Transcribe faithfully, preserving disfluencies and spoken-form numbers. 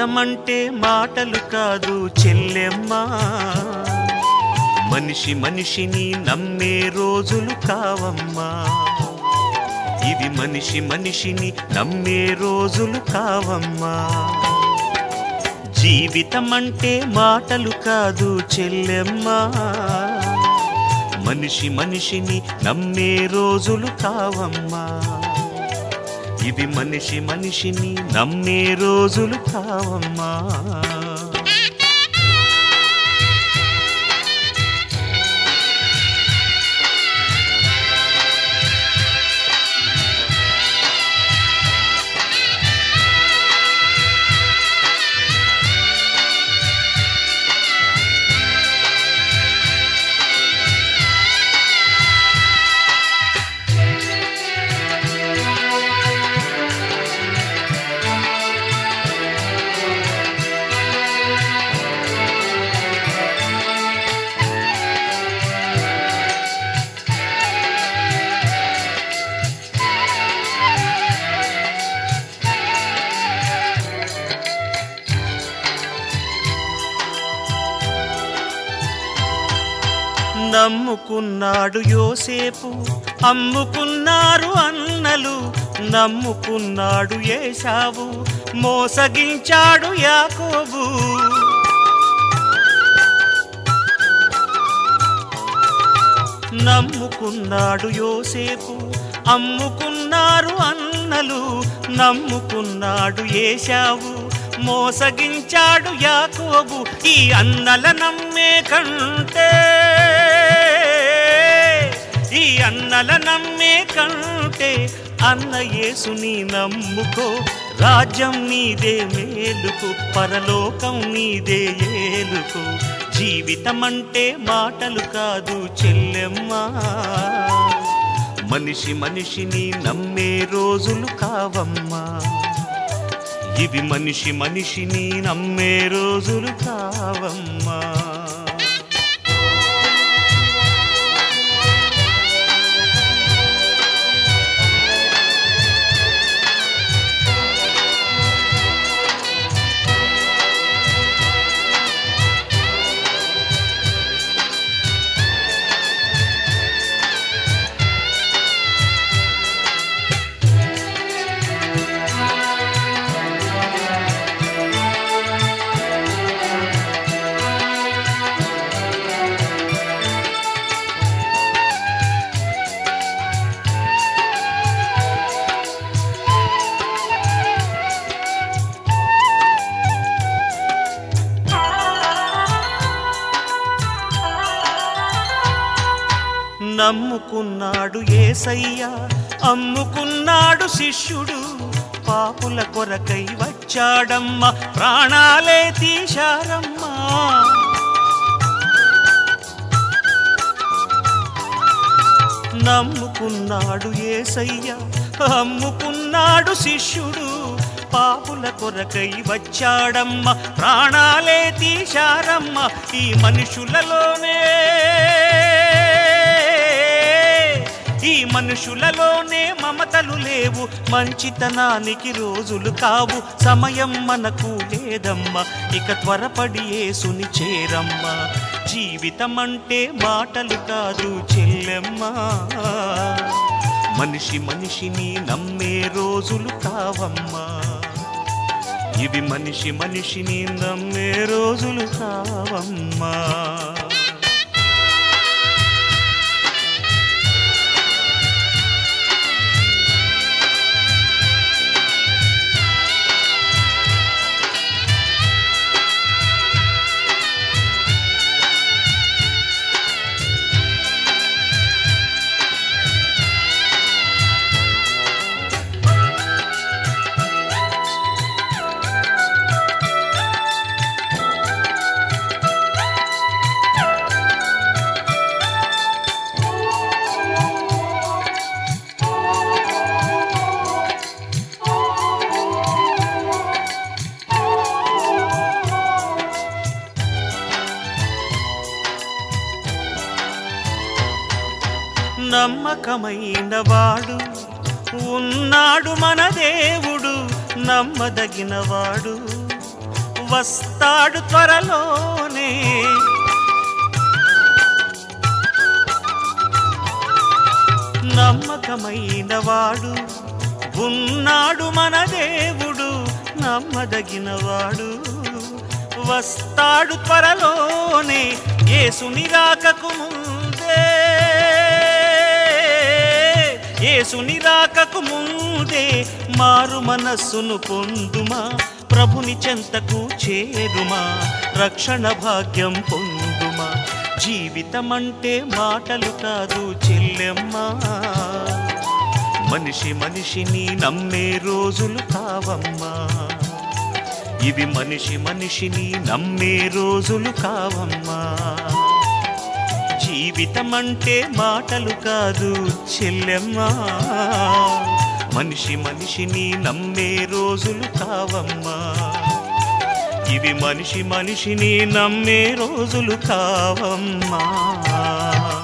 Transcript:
జీవితమంటే మాటలు కాదు చెల్లెమ్మా, మనిషి మనిషిని నమ్మే రోజులు కావమ్మా. ఇది మనిషి మనిషిని నమ్మే రోజులు కావమ్మా. జీవితమంటే మాటలు కాదు చెల్లెమ్మా, మనిషి మనిషిని నమ్మే రోజులు కావమ్మా. ఇది మనిషి మనిషిని నమ్మే రోజులు కావమ్మా. నమ్ముకున్నాడు యోసేపు, అమ్ముకున్నారు అన్నలు. నమ్ముకున్నాడు ఏశావు, మోసగించాడు యాకోబు. నమ్ముకున్నాడు యోసేపు, అమ్ముకున్నారు అన్నలు. నమ్ముకున్నాడు ఏశావు, మోసగించాడు యాకోబు. ఈ అన్నల నమ్మే కంటే ఈ అన్నల నమ్మే కంటే అన్న యేసుని నమ్ముకో. రాజ్యం నీదే మేలుకో, పరలోకం నీదే ఏలుకో. జీవితమంటే మాటలు కాదు చెల్లెమ్మా, మనిషి మనిషిని నమ్మే రోజులు కావమ్మా. ఇవి మనిషి మనిషిని నమ్మే రోజులు కావమ్మా. నమ్ముకున్నాడు యేసయ్య, అమ్ముకున్నాడు శిష్యుడు. పాపుల కొరకై వచ్చాడమ్మ, ప్రాణాలే తీశారమ్మా. నమ్ముకున్నాడు యేసయ్య, అమ్ముకున్నాడు శిష్యుడు. పాపుల కొరకై వచ్చాడమ్మ, ప్రాణాలే తీశారమ్మ. ఈ మనుషులలోనే ఈ మనుషులలోనే మమతలు లేవు, మంచితనానికి రోజులు కావు. సమయం మనకు లేదమ్మా, ఇక త్వరపడి యేసుని చేరమ్మా. జీవితమంటే మాటలు కాదు చెల్లెమ్మా, మనిషి మనిషిని నమ్మే రోజులు కావమ్మా. ఇవి మనిషి మనిషిని నమ్మే రోజులు కావమ్మా. నమ్మకమైన వాడు ఉన్నాడు మన దేవుడు, నమ్మదగిన వాడు వస్తాడు త్వరలోనే. నమ్మకమైన వాడు ఉన్నాడు మన దేవుడు, నమ్మదగినవాడు వస్తాడు త్వరలోనే. యేసుని రాకకు ముందే, యేసుని రాకకు ముందే మారు మనస్సును పొందుమా, ప్రభుని చెంతకు చేరుమా, రక్షణ భాగ్యం పొందుమా. జీవితమంటే మాటలు కాదు చెల్లెమ్మా, మనిషి మనిషిని నమ్మే రోజులు కావమ్మా. ఇవి మనిషి మనిషిని నమ్మే రోజులు కావమ్మా. జీవితమంటే మాటలు కాదు చెల్లెమ్మా, మనిషి మనిషిని నమ్మే రోజులు కావమ్మా. ఇవి మనిషి మనిషిని నమ్మే రోజులు కావమ్మా.